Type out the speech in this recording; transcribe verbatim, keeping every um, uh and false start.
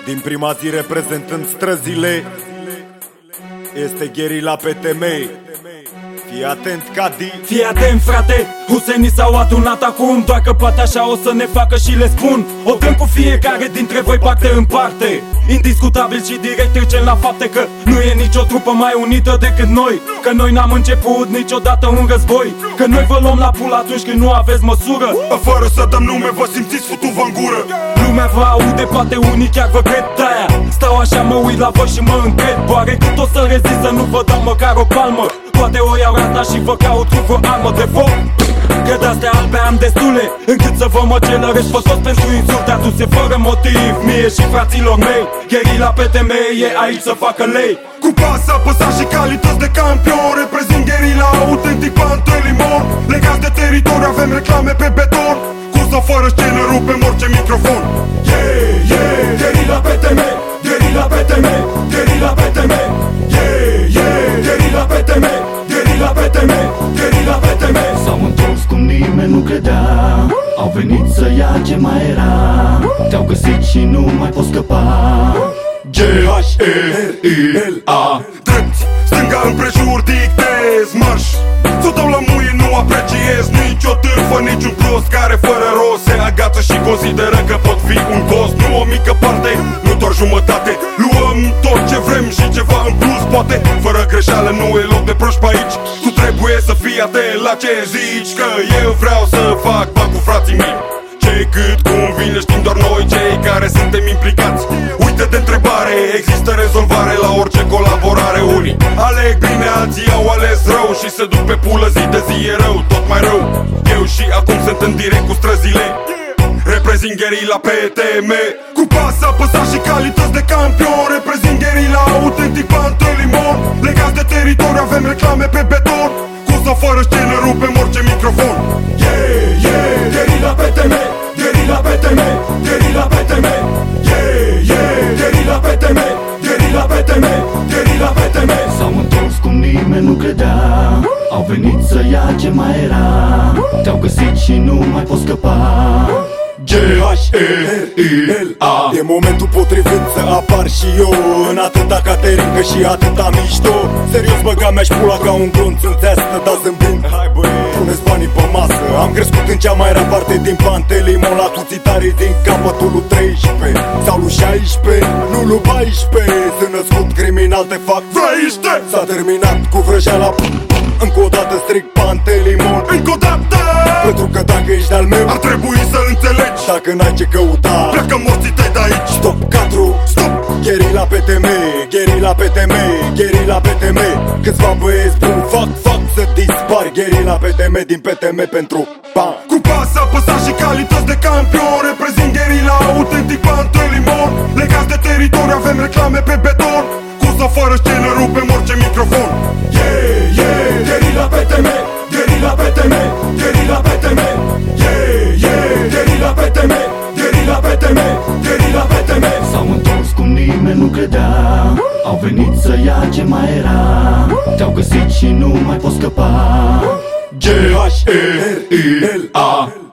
Din prima zi reprezentând străzile, este Gherila pe temei. Fii atent, Cadi. Fii atent, frate, Husenii s-au adunat acum, doar că poate așa o să ne facă și le spun. O dăm cu fiecare dintre voi parte în parte, indiscutabil și direct trecem la fapte, că nu e nicio trupă mai unită decât noi, că noi n-am început niciodată un război, că noi vă luăm la pul atunci când nu aveți măsură. Fără să dăm nume, vă simțiți futu-vă în gură. Lumea vă aude, poate unii chiar vă cred, de-aia stau așa, mă uit la voi și mă încred. Oare cât o să rezist să nu vă dau măcar o palmă? Poate o iau rata și vă caut cu vreo armă de foc, că de-astea albe am destule încât să vă măcelăresc pe toți pentru insulte aduse fără motiv mie și fraților mei. Gherila pe temei e aici să facă lei. Cu pas apăsat și calități de campion, reprezint Gherila, autentic Pantelimon. Legați de teritoriu, avem reclame pe beton, cu sau fără scenă rupem orice microfon. Yeah, yeah, Gherila pe temei, Gherila pe temei, Gherila pe temei. Yeah, yeah, Gherila pe temei, Gherila pe temei, Gherila pe temei. S-au întors cum nimeni nu credea, au venit să ia ce mai era, te-au găsit și nu mai poți scăpa. G H E R I L A. Drept, stânga împrejur, dictez marș. Ți-o dau la muie, nu apreciez nicio târfă, niciun prost care fără rost se agață și consideră că pot fi un cost. Nu o mică parte, nu doar jumătate, luăm tot ce vrem și ceva în plus, poate. Fără greșeală nu e loc de proști pe aici. Tu trebuie să fii atent la ce zici, că eu vreau să fac bani cu frații mei. Ce cât cum vine știm doar noi cei care suntem implicați. Uite de întrebare, există rezolvare la orice colaborare. Unii aleg bine, alții au ales rău și se duc pe pulă zi de zi, e rău, tot mai rău. Eu și acum sunt în direct cu străzile, reprezint Gherila pe teme. Cu pas apăsat și calități de campion, reprezint Gherila, autentic Pantelimon. Legați de teritoriu, avem reclame pe beton, cu sau fără scenă rupem orice microfon. Yeah, yeah, Gherila pe temei, Gherila pe temei, Gherila pe temei. Yeah, yeah, Gherila pe temei, Gherila pe temei, Gherila pe temei. S-au întors cum nimeni nu credea, au venit să ia ce mai era, te-au găsit și nu mai poți scăpa. G H E R I L A. E momentul potrivit să apar și eu, în atâta caterincă și atâta mișto. Serios băga mea-și pula ca un glonț în teastă, dar zâmbind, hai băi, puneți banii pe masă. Am crescut în cea mai rea parte din Pantelimon, la cuțitarii din capătul lui treisprezece sau lui șaisprezece, nu lui paisprezece. Sunt născut criminal, te fac vrăiște. S-a terminat cu vrăjeala, încă o dată strict Pantelimon. Încă o dată, pentru că dacă ești de-al meu, ar trebui să înțelegi, dacă n-ai ce căuta, pleacă morții tăi de aici. Stop, cadru, stop. Gherila pe temei, Gherila pe temei, Gherila pe temei. Câțiva băieți buni fac, fac să dispar. Gherila pe temei, din P T M pentru bani. Cu pas apăsat și calități de campion, reprezint Gherila, autentic Pantelimon. Legați de teritoriu, avem reclame pe beton, cu sau fără scenă rupem orice microfon. Yeah, yeah, Gherila pe temei, Gherila pe temei, Gherila pe temei. Yeah, yeah, Gherila pe temei, Gherila pe temei, Gherila pe temei. S-au întors cum nimeni nu credea, au venit să ia ce mai era, te-au găsit și nu mai poți scăpa. G H E R I L A.